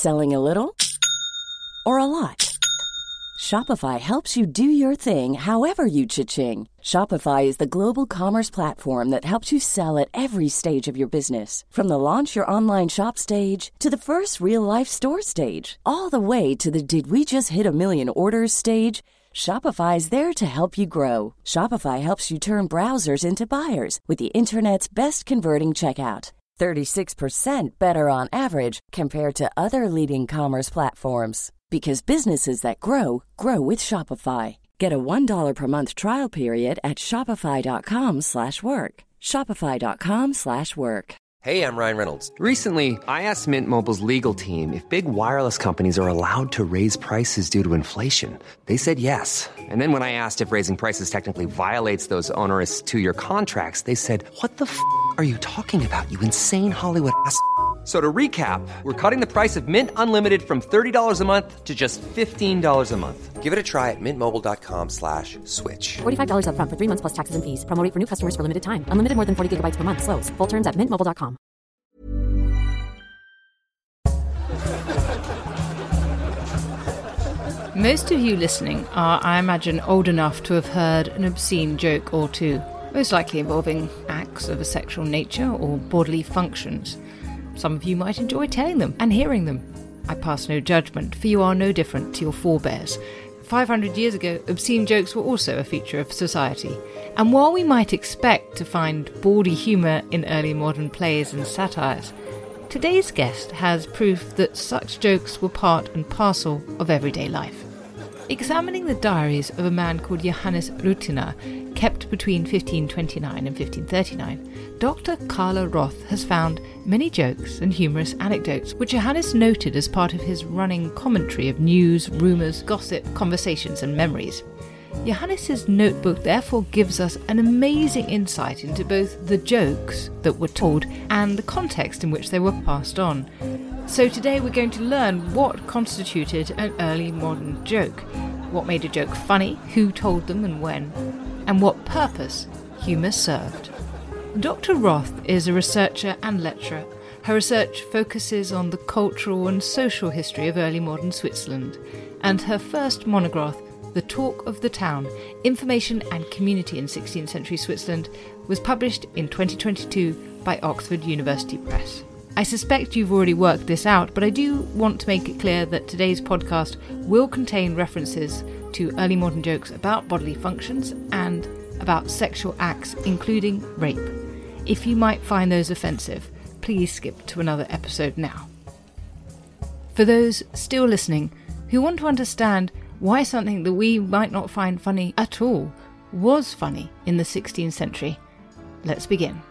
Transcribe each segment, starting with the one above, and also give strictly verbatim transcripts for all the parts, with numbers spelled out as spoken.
Selling a little or a lot? Shopify helps you do your thing however you cha-ching. Shopify is the global commerce platform that helps you sell at every stage of your business. From the launch your online shop stage to the first real-life store stage, all the way to the did we just hit a million orders stage. Shopify is there to help you grow. Shopify helps you turn browsers into buyers with the internet's best converting checkout. thirty-six percent better on average compared to other leading commerce platforms. Because businesses that grow, grow with Shopify. Get a one dollar per month trial period at shopify.com slash work. Shopify.com slash work. Hey, I'm Ryan Reynolds. Recently, I asked Mint Mobile's legal team if big wireless companies are allowed to raise prices due to inflation. They said yes. And then when I asked if raising prices technically violates those onerous two-year contracts, they said, what the f*** are you talking about, you insane Hollywood ass f- So to recap, we're cutting the price of Mint Unlimited from thirty dollars a month to just fifteen dollars a month. Give it a try at mintmobile.com slash switch. forty-five dollars up front for three months plus taxes and fees. Promo rate for new customers for limited time. Unlimited more than forty gigabytes per month. Slows full terms at mint mobile dot com. Most of you listening are, I imagine, old enough to have heard an obscene joke or two, most likely involving acts of a sexual nature or bodily functions. Some of you might enjoy telling them and hearing them. I pass no judgment, for you are no different to your forebears. five hundred years ago, obscene jokes were also a feature of society. And while we might expect to find bawdy humour in early modern plays and satires, today's guest has proof that such jokes were part and parcel of everyday life. Examining the diaries of a man called Johannes Rutiner, kept between fifteen twenty-nine and fifteen thirty-nine, Doctor Carla Roth has found many jokes and humorous anecdotes which Johannes noted as part of his running commentary of news, rumours, gossip, conversations and memories. Johannes's notebook therefore gives us an amazing insight into both the jokes that were told and the context in which they were passed on. So today we're going to learn what constituted an early modern joke, what made a joke funny, who told them and when, and what purpose humour served. Doctor Roth is a researcher and lecturer. Her research focuses on the cultural and social history of early modern Switzerland, and her first monograph, The Talk of the Town, Information and Community in sixteenth century Switzerland, was published in twenty twenty-two by Oxford University Press. I suspect you've already worked this out, but I do want to make it clear that today's podcast will contain references to early modern jokes about bodily functions and about sexual acts, including rape. If you might find those offensive, please skip to another episode now. For those still listening who want to understand why something that we might not find funny at all was funny in the sixteenth century, let's begin.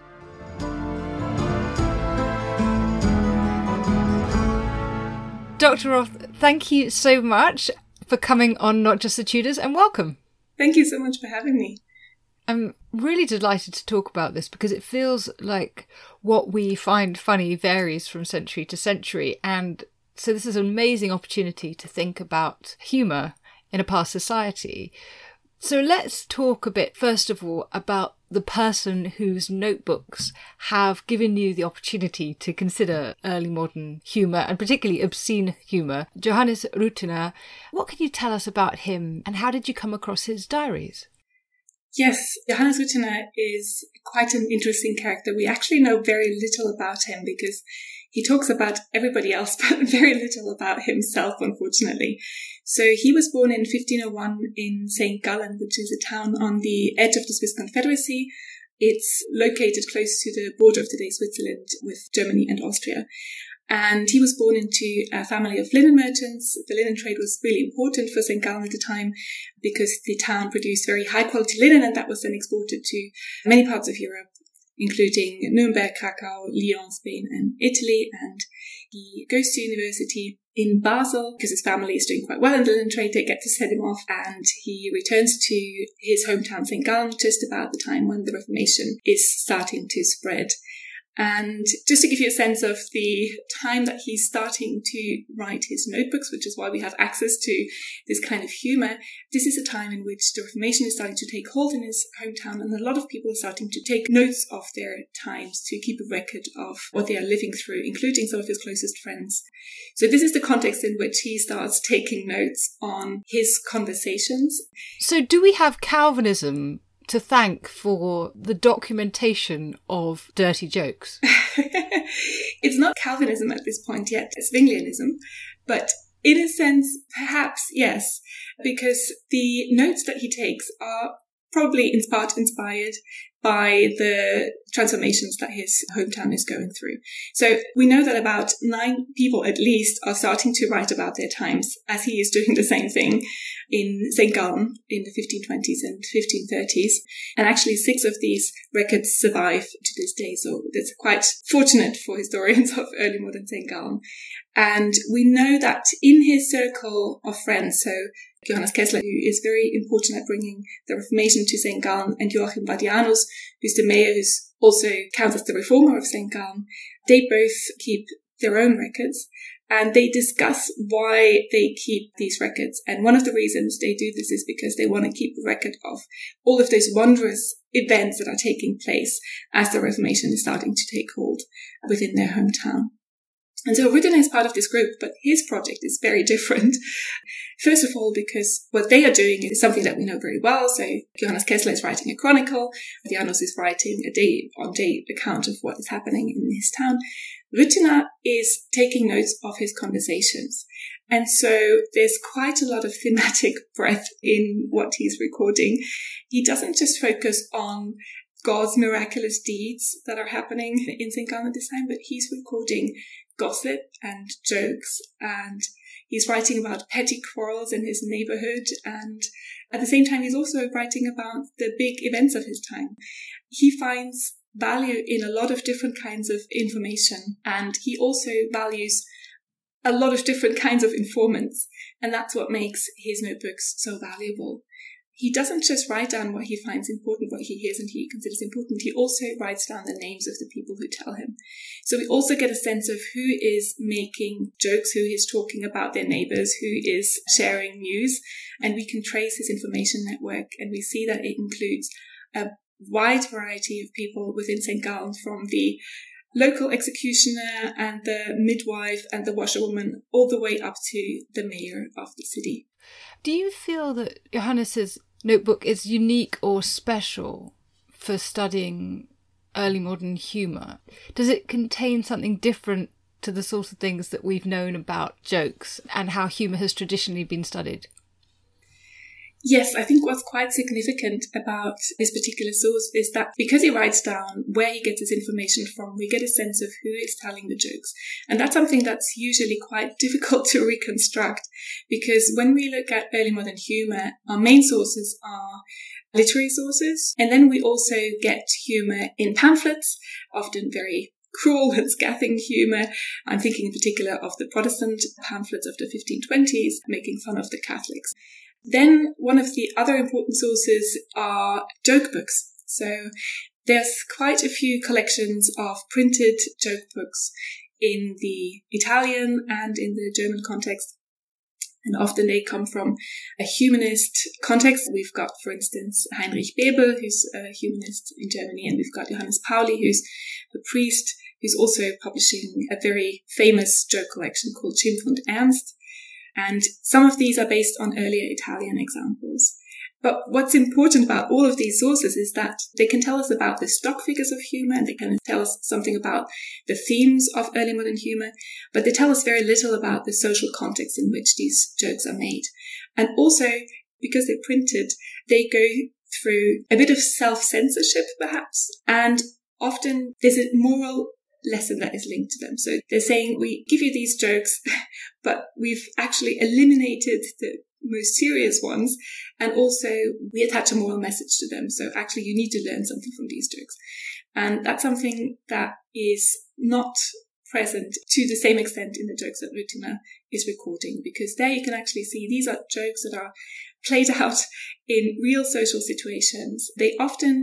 Doctor Roth, thank you so much for coming on Not Just the Tudors, and welcome. Thank you so much for having me. I'm really delighted to talk about this because it feels like what we find funny varies from century to century, and so this is an amazing opportunity to think about humour in a past society. So let's talk a bit, first of all, about the person whose notebooks have given you the opportunity to consider early modern humour, and particularly obscene humour, Johannes Rutiner. What can you tell us about him, and how did you come across his diaries? Yes, Johannes Rutiner is quite an interesting character. We actually know very little about him because he talks about everybody else, but very little about himself, unfortunately. So he was born in fifteen oh one in Saint Gallen, which is a town on the edge of the Swiss Confederacy. It's located close to the border of today's Switzerland with Germany and Austria. And he was born into a family of linen merchants. The linen trade was really important for Saint Gallen at the time because the town produced very high quality linen, and that was then exported to many parts of Europe, including Nuremberg, Krakow, Lyon, Spain, and Italy. And he goes to university in Basel because his family is doing quite well in the linen trade. They get to send him off, and he returns to his hometown, Saint Gallen, just about the time when the Reformation is starting to spread. And just to give you a sense of the time that he's starting to write his notebooks, which is why we have access to this kind of humor, this is a time in which the Reformation is starting to take hold in his hometown, and a lot of people are starting to take notes of their times to keep a record of what they are living through, including some of his closest friends. So this is the context in which he starts taking notes on his conversations. So do we have Calvinism to thank for the documentation of dirty jokes? It's not Calvinism at this point yet, it's Zwinglianism, but in a sense, perhaps yes, because the notes that he takes are probably in part inspired by the transformations that his hometown is going through. So we know that about nine people at least are starting to write about their times as he is doing the same thing in Saint Gallen in the fifteen twenties and fifteen thirties. And actually six of these records survive to this day. So that's quite fortunate for historians of early modern Saint Gallen. And we know that in his circle of friends, so Johannes Kessler, who is very important at bringing the Reformation to Saint Gallen, and Joachim Badianus, who's the mayor, who's also counts as the reformer of Saint Gallen, they both keep their own records, and they discuss why they keep these records. And one of the reasons they do this is because they want to keep a record of all of those wondrous events that are taking place as the Reformation is starting to take hold within their hometown. And so Rüttener is part of this group, but his project is very different. First of all, because what they are doing is something that we know very well. So Johannes Kessler is writing a chronicle. Badianus is writing a day-on-day account of what is happening in his town. Rüttener is taking notes of his conversations. And so there's quite a lot of thematic breadth in what he's recording. He doesn't just focus on God's miraculous deeds that are happening in Saint Gallen at this time, but he's recording gossip and jokes, and he's writing about petty quarrels in his neighborhood, and at the same time he's also writing about the big events of his time. He finds value in a lot of different kinds of information, and he also values a lot of different kinds of informants, and that's what makes his notebooks so valuable. He doesn't just write down what he finds important, what he hears and he considers important. He also writes down the names of the people who tell him. So we also get a sense of who is making jokes, who is talking about their neighbors, who is sharing news. And we can trace his information network. And we see that it includes a wide variety of people within Saint Gallen, from the local executioner and the midwife and the washerwoman, all the way up to the mayor of the city. Do you feel that Johannes's notebook is unique or special for studying early modern humour? Does it contain something different to the sort of things that we've known about jokes and how humour has traditionally been studied? Yes, I think what's quite significant about this particular source is that because he writes down where he gets his information from, we get a sense of who is telling the jokes. And that's something that's usually quite difficult to reconstruct, because when we look at early modern humour, our main sources are literary sources. And then we also get humour in pamphlets, often very cruel and scathing humour. I'm thinking in particular of the Protestant pamphlets of the fifteen twenties, making fun of the Catholics. Then one of the other important sources are joke books. So there's quite a few collections of printed joke books in the Italian and in the German context. And often they come from a humanist context. We've got, for instance, Heinrich Bebel, who's a humanist in Germany, and we've got Johannes Pauli, who's a priest, who's also publishing a very famous joke collection called Schimpf und Ernst. And some of these are based on earlier Italian examples. But what's important about all of these sources is that they can tell us about the stock figures of humour, and they can tell us something about the themes of early modern humour, but they tell us very little about the social context in which these jokes are made. And also, because they're printed, they go through a bit of self-censorship, perhaps, and often there's a moral lesson that is linked to them. So they're saying, we give you these jokes, but we've actually eliminated the most serious ones, and also we attach a moral message to them. So actually you need to learn something from these jokes. And that's something that is not present to the same extent in the jokes that Rüttener is recording, because there you can actually see these are jokes that are played out in real social situations. They often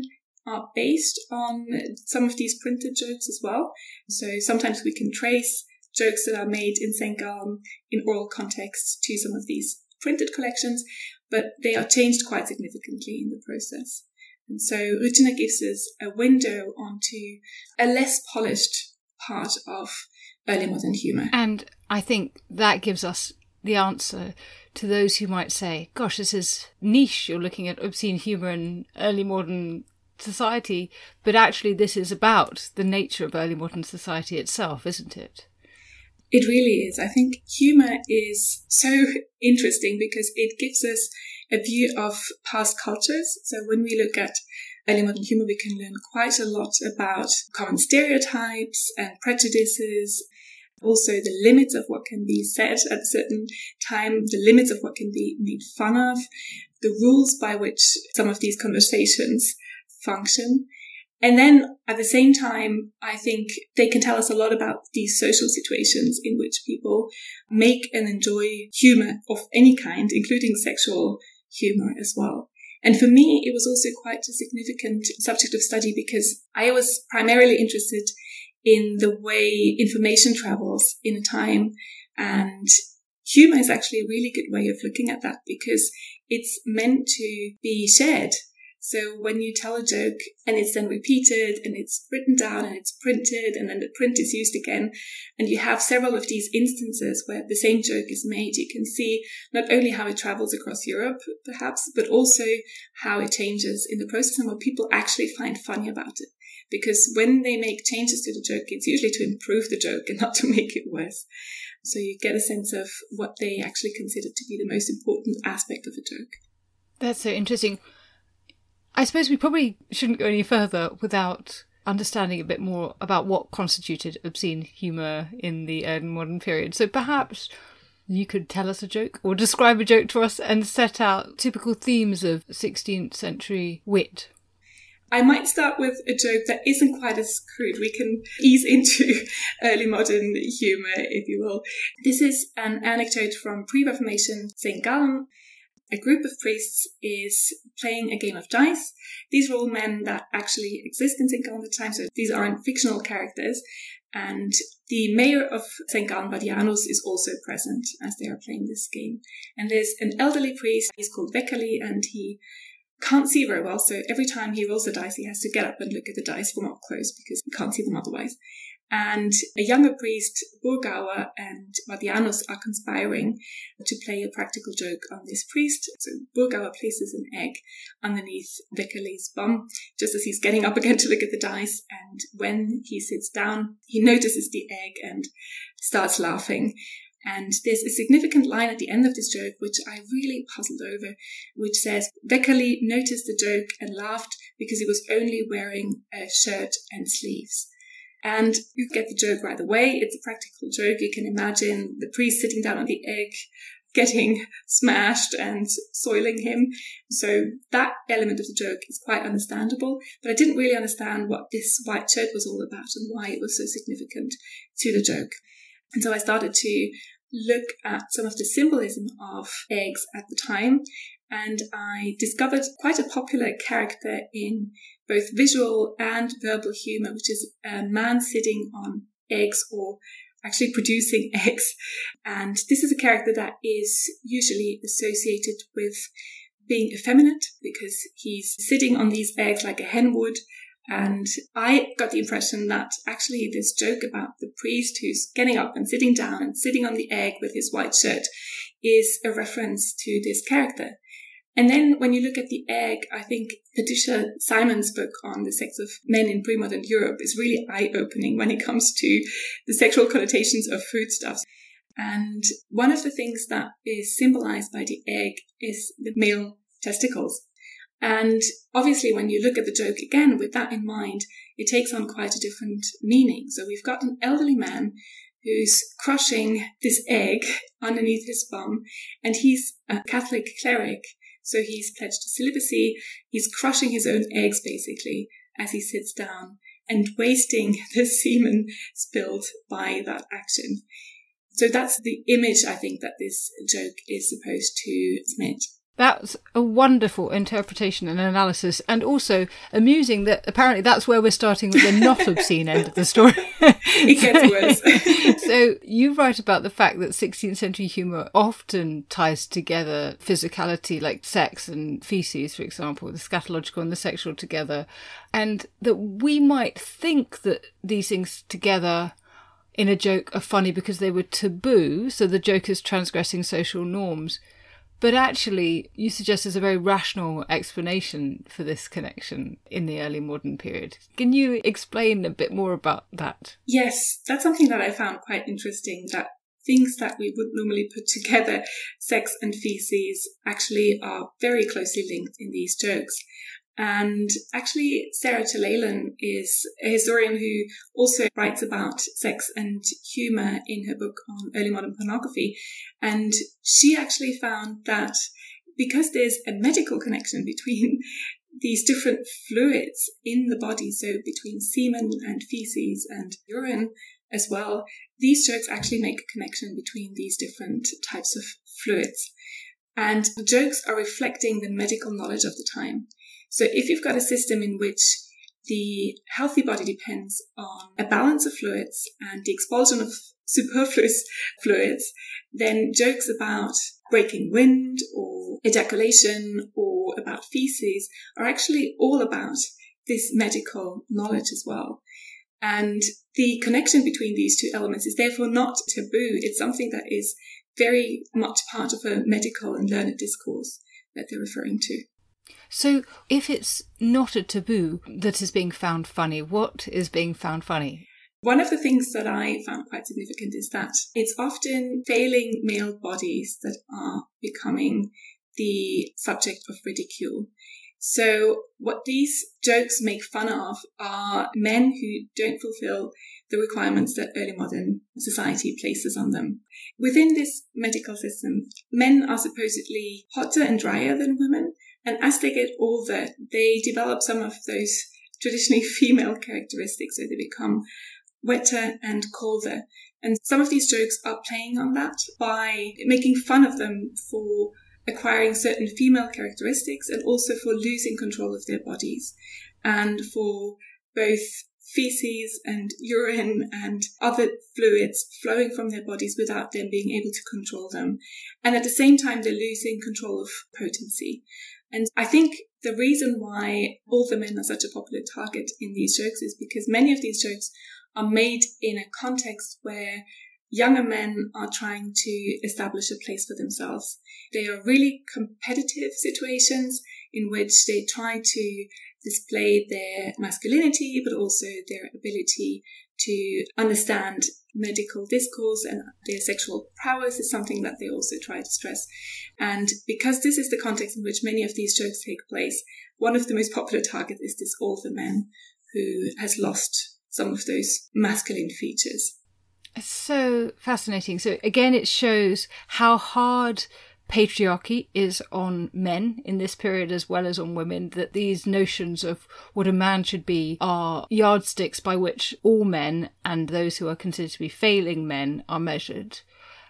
are based on some of these printed jokes as well. So sometimes we can trace jokes that are made in Saint Gallen in oral contexts to some of these printed collections, but they are changed quite significantly in the process. And so Rüttiner gives us a window onto a less polished part of early modern humour. And I think that gives us the answer to those who might say, gosh, this is niche, you're looking at obscene humour in early modern society, but actually this is about the nature of early modern society itself, isn't it? It really is. I think humour is so interesting because it gives us a view of past cultures. So when we look at early modern humour, we can learn quite a lot about common stereotypes and prejudices, also the limits of what can be said at a certain time, the limits of what can be made fun of, the rules by which some of these conversations function. And then at the same time, I think they can tell us a lot about these social situations in which people make and enjoy humour of any kind, including sexual humour as well. And for me, it was also quite a significant subject of study because I was primarily interested in the way information travels in a time. And humour is actually a really good way of looking at that because it's meant to be shared. So when you tell a joke and it's then repeated and it's written down and it's printed and then the print is used again, and you have several of these instances where the same joke is made, you can see not only how it travels across Europe, perhaps, but also how it changes in the process and what people actually find funny about it. Because when they make changes to the joke, it's usually to improve the joke and not to make it worse. So you get a sense of what they actually consider to be the most important aspect of a joke. That's so interesting. I suppose we probably shouldn't go any further without understanding a bit more about what constituted obscene humour in the early modern period. So perhaps you could tell us a joke or describe a joke to us and set out typical themes of sixteenth century wit. I might start with a joke that isn't quite as crude. We can ease into early modern humour, if you will. This is an anecdote from pre-Reformation Saint Gallen. A group of priests is playing a game of dice. These are all men that actually exist in Saint Gallen at the time, so these aren't fictional characters. And the mayor of Saint Gallen, Vadianus, is also present as they are playing this game. And there's an elderly priest, he's called Beckerli, and he can't see very well, so every time he rolls the dice, he has to get up and look at the dice from up close because he can't see them otherwise. And a younger priest, Burgauer, and Vadianus are conspiring to play a practical joke on this priest. So Burgauer places an egg underneath Beckerli's bum, just as he's getting up again to look at the dice. And when he sits down, he notices the egg and starts laughing. And there's a significant line at the end of this joke, which I really puzzled over, which says, Beckerli noticed the joke and laughed because he was only wearing a shirt and sleeves. And you get the joke right away. It's a practical joke. You can imagine the priest sitting down on the egg, getting smashed and soiling him. So that element of the joke is quite understandable. But I didn't really understand what this white shirt was all about and why it was so significant to the joke. And so I started to look at some of the symbolism of eggs at the time. And I discovered quite a popular character in both visual and verbal humour, which is a man sitting on eggs or actually producing eggs. And this is a character that is usually associated with being effeminate because he's sitting on these eggs like a hen would. And I got the impression that actually this joke about the priest who's getting up and sitting down and sitting on the egg with his white shirt is a reference to this character. And then when you look at the egg, I think Patricia Simon's book on the sex of men in pre-modern Europe is really eye-opening when it comes to the sexual connotations of foodstuffs. And one of the things that is symbolized by the egg is the male testicles. And obviously when you look at the joke again with that in mind, it takes on quite a different meaning. So we've got an elderly man who's crushing this egg underneath his bum, and he's a Catholic cleric. So he's pledged to celibacy. He's crushing his own eggs, basically, as he sits down and wasting the semen spilled by that action. So that's the image, I think, that this joke is supposed to transmit. That's a wonderful interpretation and analysis, and also amusing that apparently that's where we're starting with the not obscene end of the story. It gets worse. So you write about the fact that sixteenth century humour often ties together physicality, like sex and feces, for example, the scatological and the sexual together, and that we might think that these things together in a joke are funny because they were taboo, so the joke is transgressing social norms. But actually, you suggest there's a very rational explanation for this connection in the early modern period. Can you explain a bit more about that? Yes, that's something that I found quite interesting, that things that we would normally put together, sex and feces, actually are very closely linked in these jokes. And actually, Sarah Tolalen is a historian who also writes about sex and humour in her book on early modern pornography. And she actually found that because there's a medical connection between these different fluids in the body, so between semen and feces and urine as well, these jokes actually make a connection between these different types of fluids. And the jokes are reflecting the medical knowledge of the time. So if you've got a system in which the healthy body depends on a balance of fluids and the expulsion of superfluous fluids, then jokes about breaking wind or ejaculation or about feces are actually all about this medical knowledge as well. And the connection between these two elements is therefore not taboo. It's something that is very much part of a medical and learned discourse that they're referring to. So if it's not a taboo that is being found funny, what is being found funny? One of the things that I found quite significant is that it's often failing male bodies that are becoming the subject of ridicule. So what these jokes make fun of are men who don't fulfill the requirements that early modern society places on them. Within this medical system, men are supposedly hotter and drier than women. And as they get older, they develop some of those traditionally female characteristics. So they become wetter and colder. And some of these jokes are playing on that by making fun of them for acquiring certain female characteristics and also for losing control of their bodies and for both feces and urine and other fluids flowing from their bodies without them being able to control them. And at the same time, they're losing control of potency. And I think the reason why older men are such a popular target in these jokes is because many of these jokes are made in a context where younger men are trying to establish a place for themselves. They are really competitive situations in which they try to display their masculinity, but also their ability to understand medical discourse, and their sexual prowess is something that they also try to stress. And because this is the context in which many of these jokes take place, one of the most popular targets is this older man who has lost some of those masculine features. It's so fascinating. So again, it shows how hard patriarchy is on men in this period as well as on women, that these notions of what a man should be are yardsticks by which all men and those who are considered to be failing men are measured,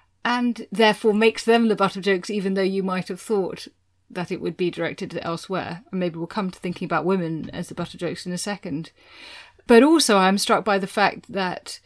and therefore makes them the butt of jokes, even though you might have thought that it would be directed elsewhere. And maybe we'll come to thinking about women as the butt of jokes in a second. But also I'm struck by the fact that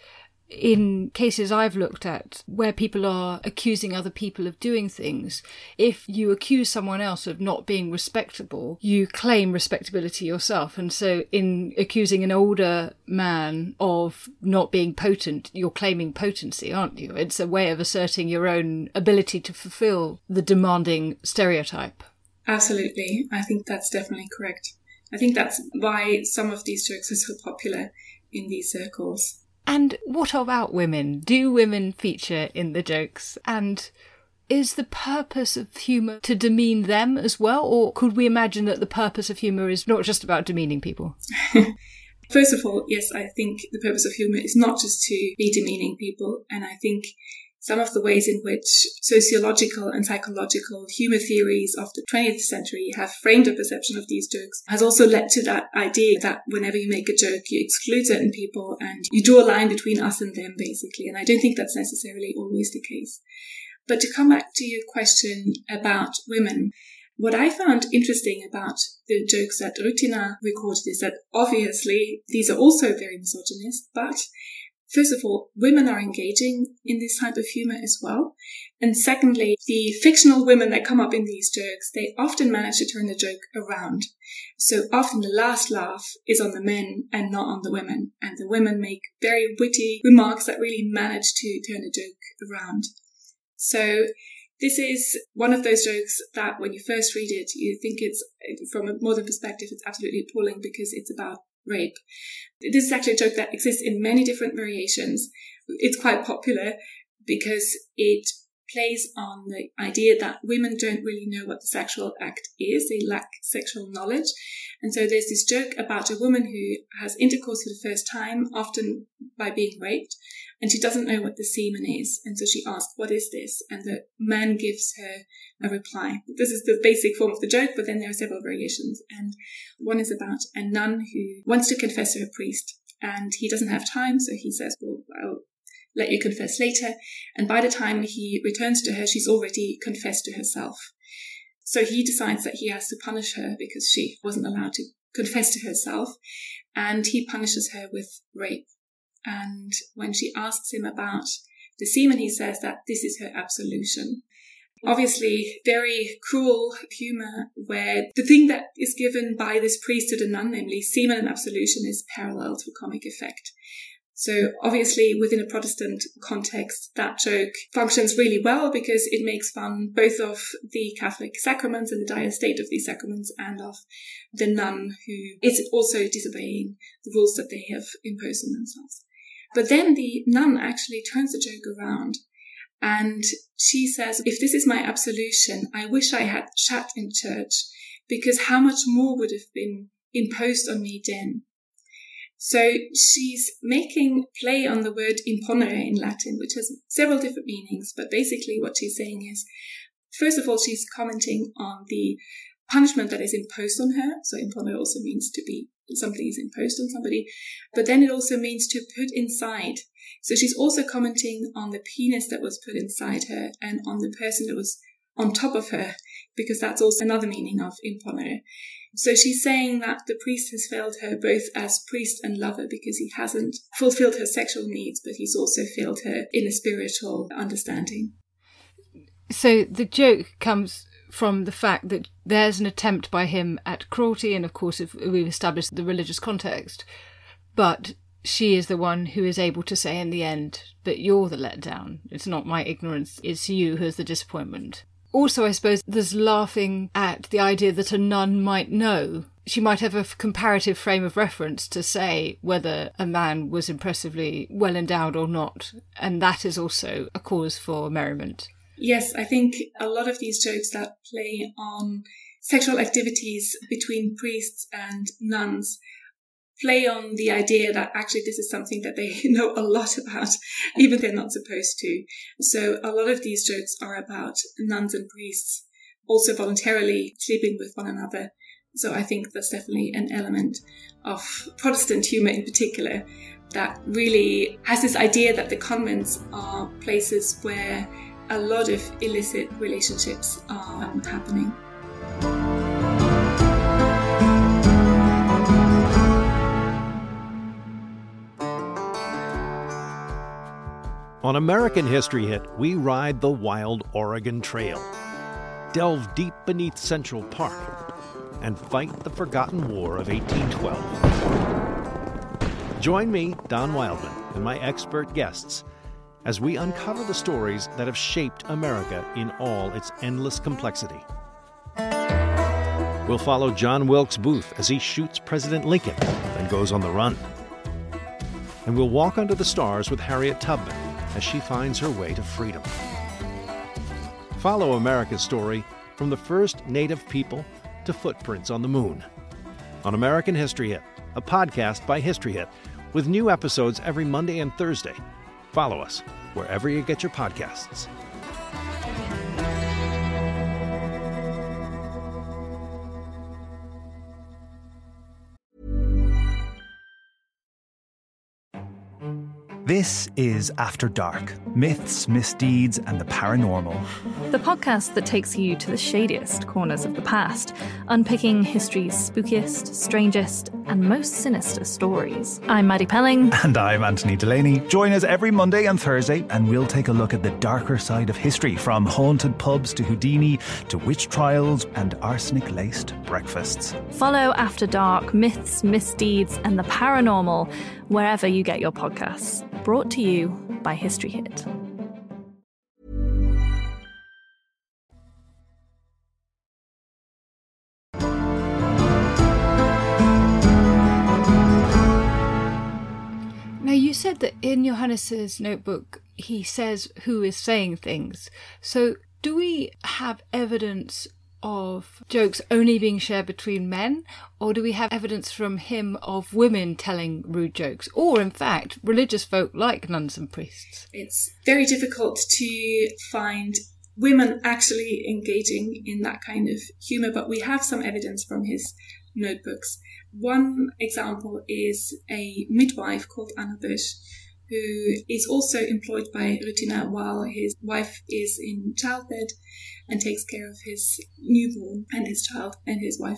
in cases I've looked at where people are accusing other people of doing things, if you accuse someone else of not being respectable, you claim respectability yourself. And so in accusing an older man of not being potent, you're claiming potency, aren't you? It's a way of asserting your own ability to fulfill the demanding stereotype. Absolutely. I think that's definitely correct. I think that's why some of these jokes are so popular in these circles. And what about women? Do women feature in the jokes? And is the purpose of humour to demean them as well? Or could we imagine that the purpose of humour is not just about demeaning people? First of all, yes, I think the purpose of humour is not just to be demeaning people. And I think some of the ways in which sociological and psychological humour theories of the twentieth century have framed a perception of these jokes has also led to that idea that whenever you make a joke, you exclude certain people and you draw a line between us and them, basically. And I don't think that's necessarily always the case. But to come back to your question about women, What I found interesting about the jokes that Rutina recorded is that obviously these are also very misogynist, but first of all, women are engaging in this type of humor as well. And secondly, the fictional women that come up in these jokes, they often manage to turn the joke around. So often the last laugh is on the men and not on the women. And the women make very witty remarks that really manage to turn the joke around. So this is one of those jokes that when you first read it, you think it's, from a modern perspective, it's absolutely appalling because it's about rape. This is actually a joke that exists in many different variations. It's quite popular because it plays on the idea that women don't really know what the sexual act is. They lack sexual knowledge. And so there's this joke about a woman who has intercourse for the first time, often by being raped, and she doesn't know what the semen is. And so she asks, what is this? And the man gives her a reply. This is the basic form of the joke, but then there are several variations. And one is about a nun who wants to confess to a priest, and he doesn't have time. So he says, well, I'll let you confess later. And by the time he returns to her, she's already confessed to herself. So he decides that he has to punish her because she wasn't allowed to confess to herself. And he punishes her with rape. And when she asks him about the semen, he says that this is her absolution. Obviously, very cruel humor where the thing that is given by this priest to the nun, namely semen and absolution, is parallel to comic effect. So obviously within a Protestant context, that joke functions really well because it makes fun both of the Catholic sacraments and the dire state of these sacraments and of the nun who is also disobeying the rules that they have imposed on themselves. But then the nun actually turns the joke around and she says, if this is my absolution, I wish I had shat in church because how much more would have been imposed on me then? So she's making play on the word imponere in Latin, which has several different meanings. But basically what she's saying is, first of all, she's commenting on the punishment that is imposed on her. So imponere also means to be, something is imposed on somebody. But then it also means to put inside. So she's also commenting on the penis that was put inside her and on the person that was on top of her, because that's also another meaning of imponere. So she's saying that the priest has failed her both as priest and lover because he hasn't fulfilled her sexual needs, but he's also failed her in a spiritual understanding. So the joke comes from the fact that there's an attempt by him at cruelty, and of course if we've established the religious context, but she is the one who is able to say in the end that you're the letdown. It's not my ignorance, it's you who's the disappointment. Also, I suppose there's laughing at the idea that a nun might know. She might have a comparative frame of reference to say whether a man was impressively well endowed or not. And that is also a cause for merriment. Yes, I think a lot of these jokes that play on sexual activities between priests and nuns play on the idea that actually this is something that they know a lot about, even if they're not supposed to. So a lot of these jokes are about nuns and priests also voluntarily sleeping with one another. So I think that's definitely an element of Protestant humour in particular that really has this idea that the convents are places where a lot of illicit relationships are um, happening. On American History Hit, we ride the wild Oregon Trail, delve deep beneath Central Park, and fight the forgotten war of eighteen twelve. Join me, Don Wildman, and my expert guests as we uncover the stories that have shaped America in all its endless complexity. We'll follow John Wilkes Booth as he shoots President Lincoln and goes on the run. And we'll walk under the stars with Harriet Tubman as she finds her way to freedom. Follow America's story from the first native people to footprints on the moon. On American History Hit, a podcast by History Hit, with new episodes every Monday and Thursday. Follow us wherever you get your podcasts. This is After Dark, myths, misdeeds and the paranormal. The podcast that takes you to the shadiest corners of the past, unpicking history's spookiest, strangest and most sinister stories. I'm Maddie Pelling. And I'm Anthony Delaney. Join us every Monday and Thursday and we'll take a look at the darker side of history, from haunted pubs to Houdini to witch trials and arsenic-laced breakfasts. Follow After Dark, myths, misdeeds and the paranormal wherever you get your podcasts. Brought to you by History Hit. Now, you said that in Johannes's notebook, he says who is saying things. So do we have evidence of jokes only being shared between men, or do we have evidence from him of women telling rude jokes, or in fact religious folk like nuns and priests? It's very difficult to find women actually engaging in that kind of humour, but we have some evidence from his notebooks. One example is a midwife called Anna Bush, who is also employed by Ruytiner while his wife is in childbed and takes care of his newborn and his child and his wife.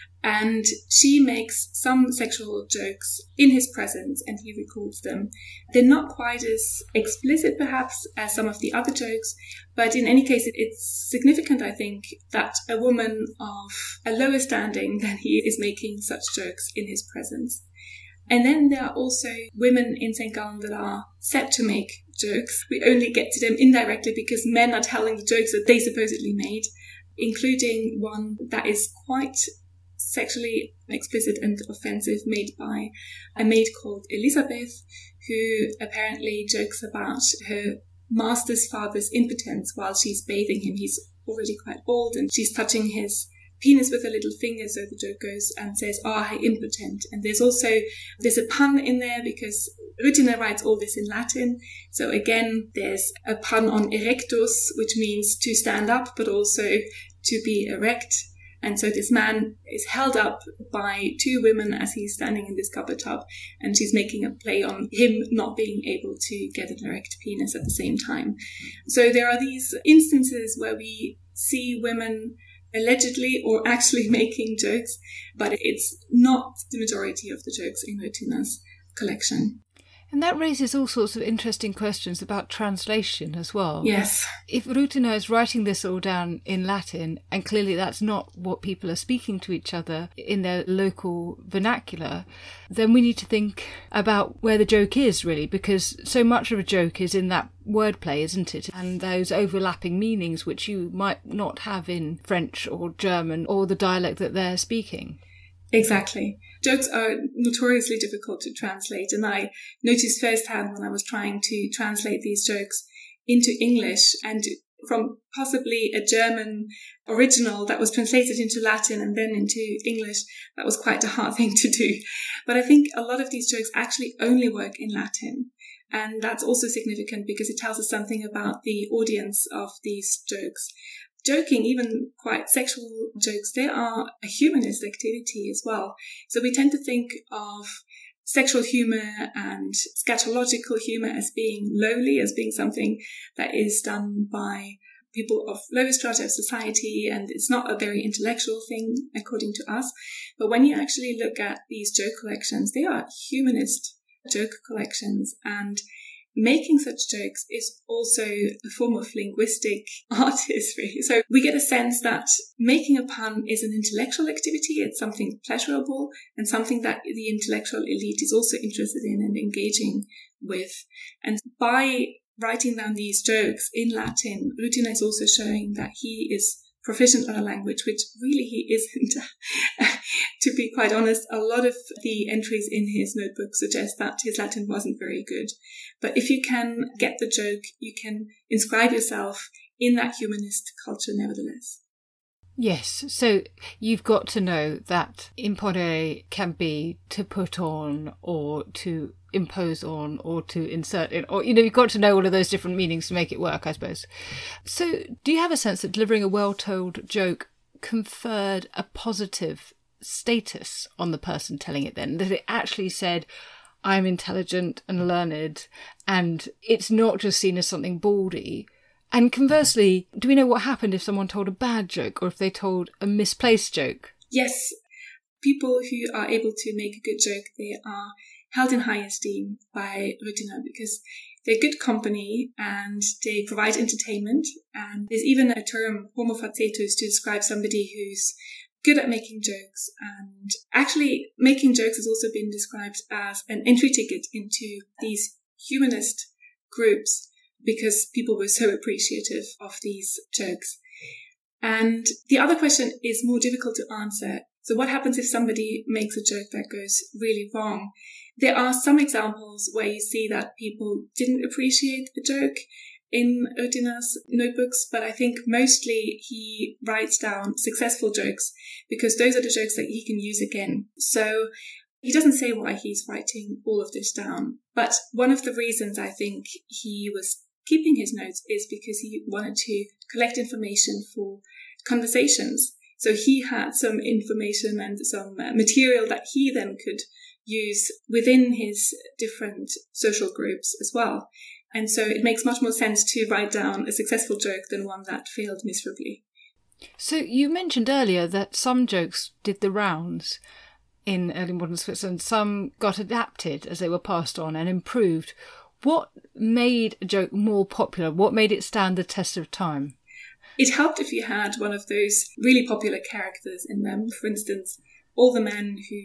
And she makes some sexual jokes in his presence and he records them. They're not quite as explicit perhaps as some of the other jokes, but in any case it's significant, I think, that a woman of a lower standing than he is making such jokes in his presence. And then there are also women in Saint Gallen that are set to make jokes. We only get to them indirectly because men are telling the jokes that they supposedly made, including one that is quite sexually explicit and offensive, made by a maid called Elizabeth, who apparently jokes about her master's father's impotence while she's bathing him. He's already quite old and she's touching his penis with a little finger, so the joke goes and says, "Ah, oh, impotent." And there's also, there's a pun in there because Ruytiner writes all this in Latin. So again, there's a pun on erectus, which means to stand up, but also to be erect. And so this man is held up by two women as he's standing in this copper tub, and she's making a play on him not being able to get an erect penis at the same time. So there are these instances where we see women allegedly or actually making jokes, but it's not the majority of the jokes in Ruytiner's collection. And that raises all sorts of interesting questions about translation as well. Yes. If Ruytiner is writing this all down in Latin, and clearly that's not what people are speaking to each other in their local vernacular, then we need to think about where the joke is, really, because so much of a joke is in that wordplay, isn't it? And those overlapping meanings which you might not have in French or German or the dialect that they're speaking. Exactly. Jokes are notoriously difficult to translate, and I noticed firsthand when I was trying to translate these jokes into English, and from possibly a German original that was translated into Latin and then into English, that was quite a hard thing to do. But I think a lot of these jokes actually only work in Latin. And that's also significant because it tells us something about the audience of these jokes. Joking, even quite sexual jokes, they are a humanist activity as well. So we tend to think of sexual humour and scatological humour as being lowly, as being something that is done by people of lower strata of society, and it's not a very intellectual thing according to us. But when you actually look at these joke collections, they are humanist joke collections, and making such jokes is also a form of linguistic artistry. So we get a sense that making a pun is an intellectual activity. It's something pleasurable and something that the intellectual elite is also interested in and engaging with. And by writing down these jokes in Latin, Ruytiner is also showing that he is proficient in a language, which really he isn't. To be quite honest, a lot of the entries in his notebook suggest that his Latin wasn't very good. But if you can get the joke, you can inscribe yourself in that humanist culture nevertheless. Yes, so you've got to know that imponere can be to put on or to impose on or to insert in, or, you know, you've got to know all of those different meanings to make it work, I suppose. So do you have a sense that delivering a well-told joke conferred a positive status on the person telling it then? That it actually said, I'm intelligent and learned, and it's not just seen as something baldy. And conversely, do we know what happened if someone told a bad joke or if they told a misplaced joke? Yes, people who are able to make a good joke, they are held in high esteem by Rüttiner because they're good company and they provide entertainment. And there's even a term, homo facetus, to describe somebody who's good at making jokes. And actually, making jokes has also been described as an entry ticket into these humanist groups because people were so appreciative of these jokes. And the other question is more difficult to answer. So what happens if somebody makes a joke that goes really wrong? There are some examples where you see that people didn't appreciate the joke in Rüttiner's notebooks, but I think mostly he writes down successful jokes because those are the jokes that he can use again. So he doesn't say why he's writing all of this down. But one of the reasons I think he was keeping his notes is because he wanted to collect information for conversations. So he had some information and some material that he then could use within his different social groups as well. And so it makes much more sense to write down a successful joke than one that failed miserably. So you mentioned earlier that some jokes did the rounds in early modern Switzerland. Some got adapted as they were passed on and improved. What made a joke more popular? What made it stand the test of time? It helped if you had one of those really popular characters in them. For instance, all the men who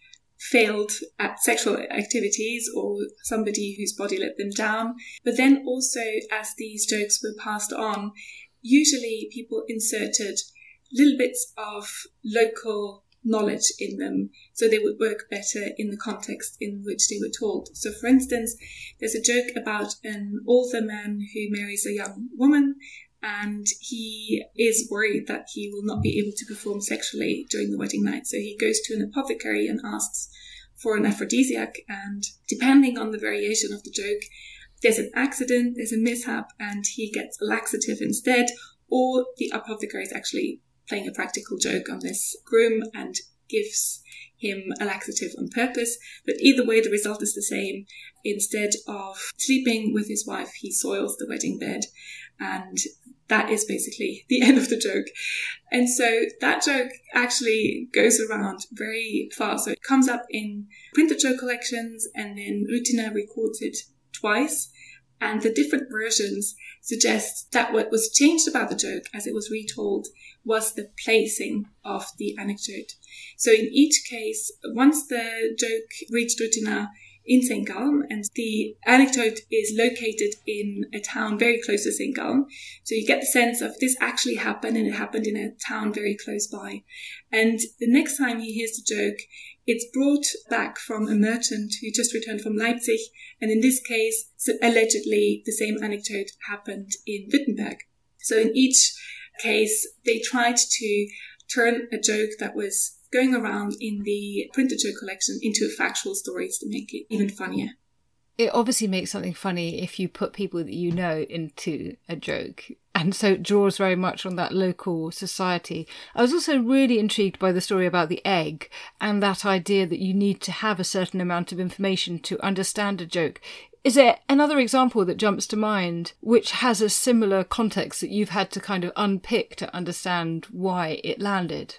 failed at sexual activities or somebody whose body let them down. But then also, as these jokes were passed on, usually people inserted little bits of local knowledge in them so they would work better in the context in which they were told. So for instance, there's a joke about an older man who marries a young woman and he is worried that he will not be able to perform sexually during the wedding night. So he goes to an apothecary and asks for an aphrodisiac, and depending on the variation of the joke, there's an accident, there's a mishap, and he gets a laxative instead, or the apothecary is actually playing a practical joke on this groom and gives him a laxative on purpose. But either way, the result is the same. Instead of sleeping with his wife, he soils the wedding bed. And that is basically the end of the joke. And so that joke actually goes around very fast. So it comes up in printed joke collections, and then Rüttiner records it twice. And the different versions suggest that what was changed about the joke as it was retold was the placing of the anecdote. So in each case, once the joke reached Rüttiner in Saint Gallen, and the anecdote is located in a town very close to Saint Gallen, so you get the sense of this actually happened, and it happened in a town very close by. And the next time he hears the joke, it's brought back from a merchant who just returned from Leipzig, and in this case, so allegedly the same anecdote happened in Wittenberg. So in each case, they tried to turn a joke that was going around in the printed joke collection into a factual story to make it even funnier. It obviously makes something funny if you put people that you know into a joke. And so it draws very much on that local society. I was also really intrigued by the story about the egg and that idea that you need to have a certain amount of information to understand a joke. Is there another example that jumps to mind which has a similar context that you've had to kind of unpick to understand why it landed?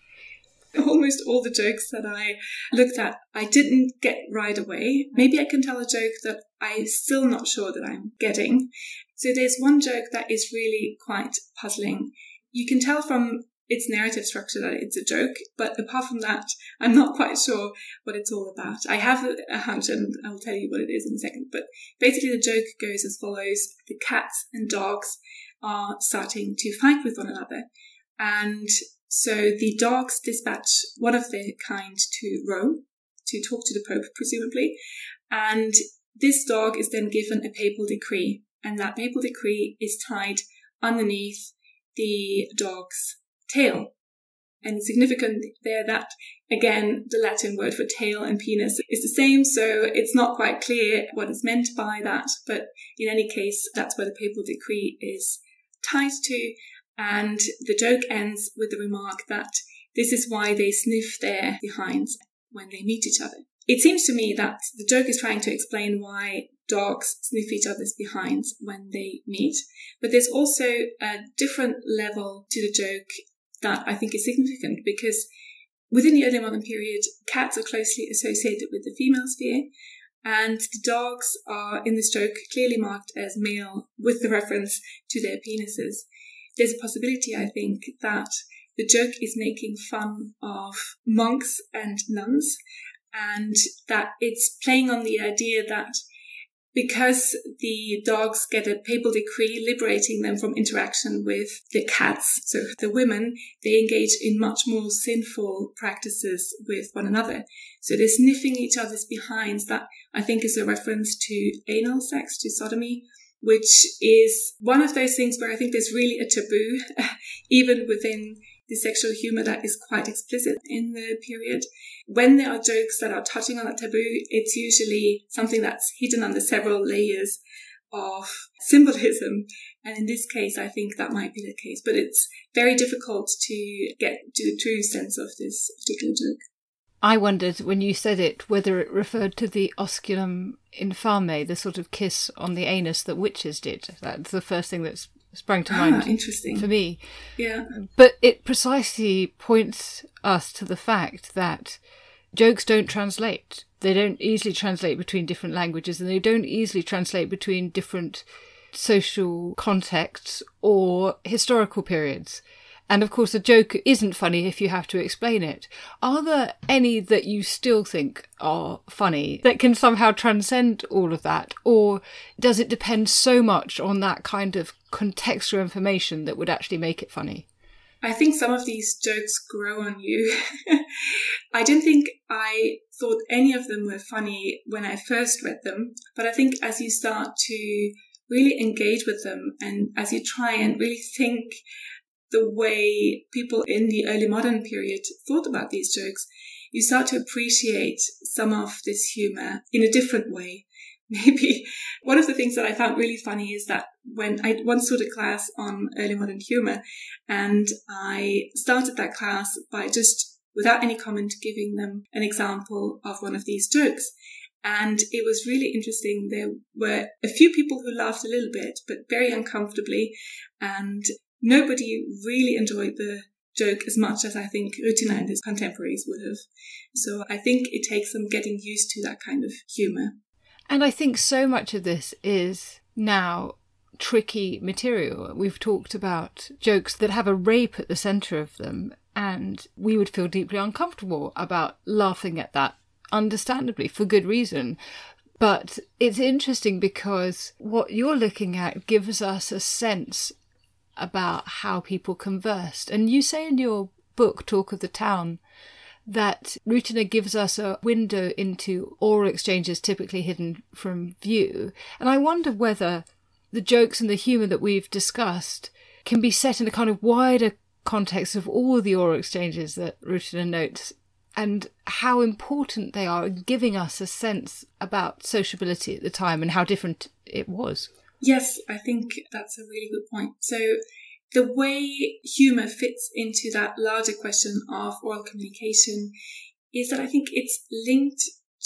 Almost all the jokes that I looked at, I didn't get right away. Maybe I can tell a joke that I'm still not sure that I'm getting. So there's one joke that is really quite puzzling. You can tell from its narrative structure that it's a joke, but apart from that, I'm not quite sure what it's all about. I have a hunch, and I'll tell you what it is in a second. But basically the joke goes as follows. The cats and dogs are starting to fight with one another. And so the dogs dispatch one of their kind to Rome to talk to the Pope, presumably. And this dog is then given a papal decree. And that papal decree is tied underneath the dog's tail. And it's significant there that, again, the Latin word for tail and penis is the same. So it's not quite clear what is meant by that. But in any case, that's where the papal decree is tied to. And the joke ends with the remark that this is why they sniff their behinds when they meet each other. it seems to me that the joke is trying to explain why dogs sniff each other's behinds when they meet. But there's also a different level to the joke that I think is significant, because within the early modern period, cats are closely associated with the female sphere, and the dogs are in this joke clearly marked as male with the reference to their penises. There's a possibility, I think, that the joke is making fun of monks and nuns, and that it's playing on the idea that because the dogs get a papal decree liberating them from interaction with the cats, so the women, they engage in much more sinful practices with one another. So they're sniffing each other's behinds. That, I think, is a reference to anal sex, to sodomy, which is one of those things where I think there's really a taboo, even within the sexual humour that is quite explicit in the period. When there are jokes that are touching on that taboo, it's usually something that's hidden under several layers of symbolism. And in this case, I think that might be the case. But it's very difficult to get to the true sense of this particular joke. I wondered, when you said it, whether it referred to the osculum infame, the sort of kiss on the anus that witches did. That's the first thing that's sprang to mind ah, interesting. for me. Yeah. But it precisely points us to the fact that jokes don't translate. They don't easily translate between different languages, and they don't easily translate between different social contexts or historical periods. And of course, a joke isn't funny if you have to explain it. Are there any that you still think are funny that can somehow transcend all of that? Or does it depend so much on that kind of contextual information that would actually make it funny? I think some of these jokes grow on you. I didn't think I thought any of them were funny when I first read them. But I think as you start to really engage with them, and as you try and really think the way people in the early modern period thought about these jokes, you start to appreciate some of this humour in a different way. Maybe one of the things that I found really funny is that when I once taught a class on early modern humour, and I started that class by just, without any comment, giving them an example of one of these jokes. And it was really interesting. There were a few people who laughed a little bit, but very uncomfortably, and nobody really enjoyed the joke as much as I think Rüttiner and his contemporaries would have. So I think it takes some getting used to that kind of humour. And I think so much of this is now tricky material. We've talked about jokes that have a rape at the centre of them, and we would feel deeply uncomfortable about laughing at that, understandably, for good reason. But it's interesting because what you're looking at gives us a sense about how people conversed. And you say in your book, Talk of the Town, that Rüttiner gives us a window into oral exchanges typically hidden from view. And I wonder whether the jokes and the humour that we've discussed can be set in a kind of wider context of all the oral exchanges that Rüttiner notes, and how important they are in giving us a sense about sociability at the time and how different it was. Yes, I think that's a really good point. So the way humour fits into that larger question of oral communication is that I think it's linked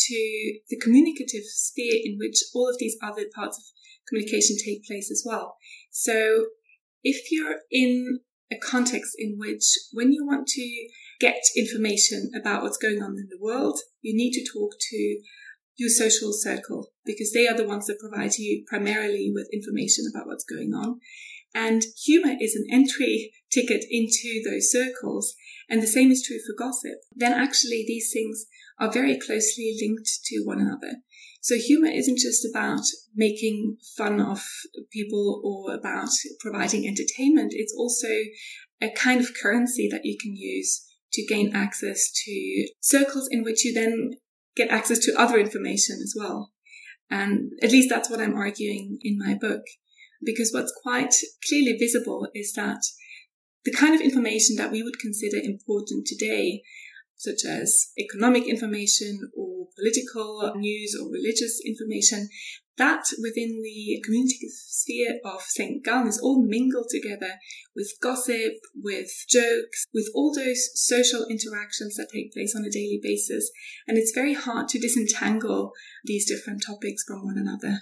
to the communicative sphere in which all of these other parts of communication take place as well. So if you're in a context in which, when you want to get information about what's going on in the world, you need to talk to your social circle, because they are the ones that provide you primarily with information about what's going on. And humour is an entry ticket into those circles. And the same is true for gossip. Then actually these things are very closely linked to one another. So humour isn't just about making fun of people or about providing entertainment. It's also a kind of currency that you can use to gain access to circles in which you then get access to other information as well. And at least that's what I'm arguing in my book. Because what's quite clearly visible is that the kind of information that we would consider important today, such as economic information or political news or religious information, that within the community sphere of Saint Gallen is all mingled together with gossip, with jokes, with all those social interactions that take place on a daily basis. And it's very hard to disentangle these different topics from one another.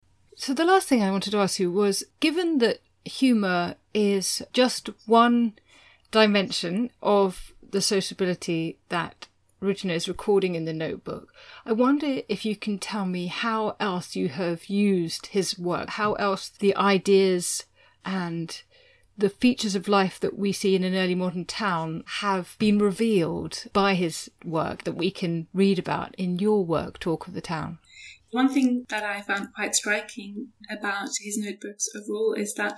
So the last thing I wanted to ask you was, given that humour is just one dimension of the sociability that Rudina is recording in the notebook, I wonder if you can tell me how else you have used his work, how else the ideas and the features of life that we see in an early modern town have been revealed by his work that we can read about in your work, Talk of the Town. One thing that I found quite striking about his notebooks overall is that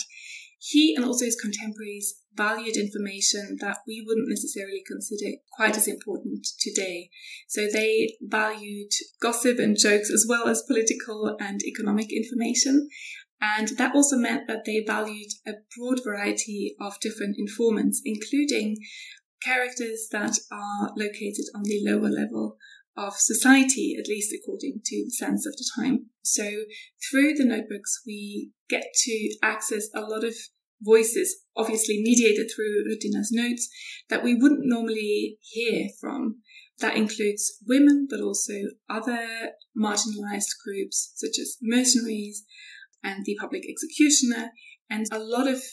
he and also his contemporaries valued information that we wouldn't necessarily consider quite as important today. So they valued gossip and jokes as well as political and economic information. And that also meant that they valued a broad variety of different informants, including characters that are located on the lower level of society, at least according to the sense of the time. So through the notebooks, we get to access a lot of voices, obviously mediated through Rudina's notes, that we wouldn't normally hear from. That includes women, but also other marginalized groups, such as mercenaries and the public executioner, and a lot of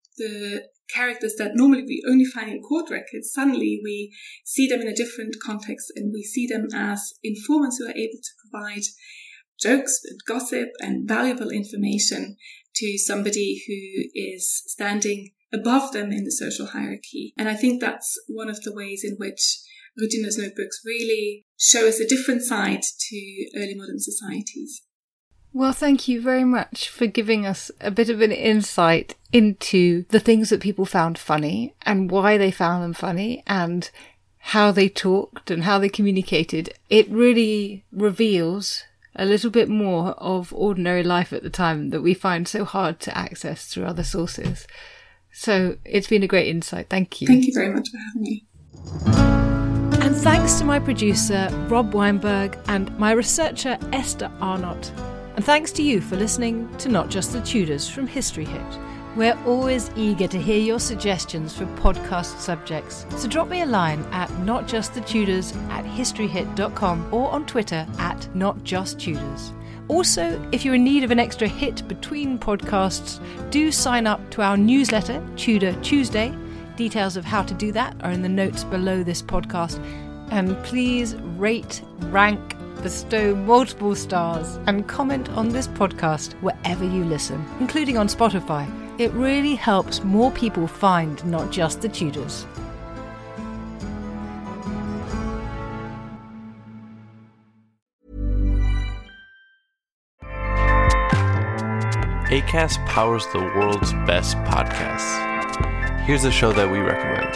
the characters that normally we only find in court records. Suddenly we see them in a different context, and we see them as informants who are able to provide jokes and gossip and valuable information to somebody who is standing above them in the social hierarchy. And I think that's one of the ways in which Rudina's notebooks really show us a different side to early modern societies. Well, thank you very much for giving us a bit of an insight into the things that people found funny and why they found them funny and how they talked and how they communicated. It really reveals a little bit more of ordinary life at the time that we find so hard to access through other sources. So it's been a great insight. Thank you. Thank you very much for having me. And thanks to my producer, Rob Weinberg, and my researcher, Esther Arnott. And thanks to you for listening to Not Just the Tudors from History Hit. We're always eager to hear your suggestions for podcast subjects, so drop me a line at notjustthetudors at historyhit dot com or on Twitter at notjusttudors. Also, if you're in need of an extra hit between podcasts, do sign up to our newsletter, Tudor Tuesday. Details of how to do that are in the notes below this podcast. And please rate, rank, bestow multiple stars and comment on this podcast wherever you listen, including on Spotify. It really helps more people find Not Just the Tudors. Acast powers the world's best podcasts. Here's a show that we recommend.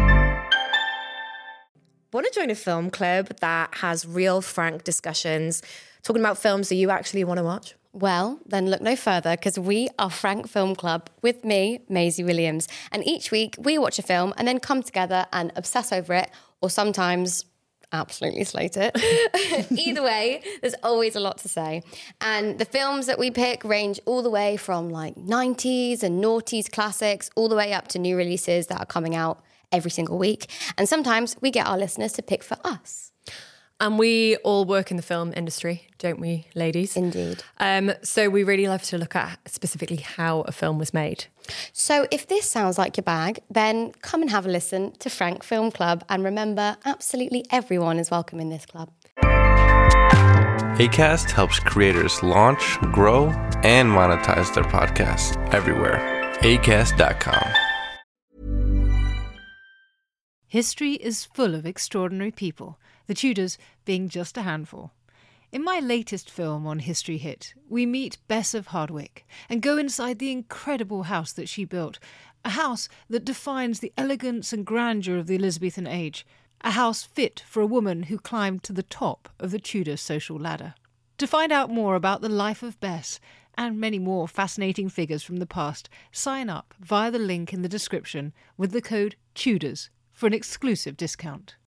Want to join a film club that has real, frank discussions, talking about films that you actually want to watch? Well, then look no further, because we are Frank Film Club with me, Maisie Williams. And each week we watch a film and then come together and obsess over it, or sometimes absolutely slate it. Either way, there's always a lot to say. And the films that we pick range all the way from like nineties and noughties classics, all the way up to new releases that are coming out every single week. And sometimes we get our listeners to pick for us. And we all work in the film industry, don't we, ladies? Indeed. Um, so we really love to look at specifically how a film was made. So if this sounds like your bag, then come and have a listen to Frank Film Club. And remember, absolutely everyone is welcome in this club. Acast helps creators launch, grow, and monetize their podcasts everywhere. acast dot com. History is full of extraordinary people, the Tudors being just a handful. In my latest film on History Hit, we meet Bess of Hardwick and go inside the incredible house that she built, a house that defines the elegance and grandeur of the Elizabethan age, a house fit for a woman who climbed to the top of the Tudor social ladder. To find out more about the life of Bess and many more fascinating figures from the past, sign up via the link in the description with the code TUDORS for an exclusive discount.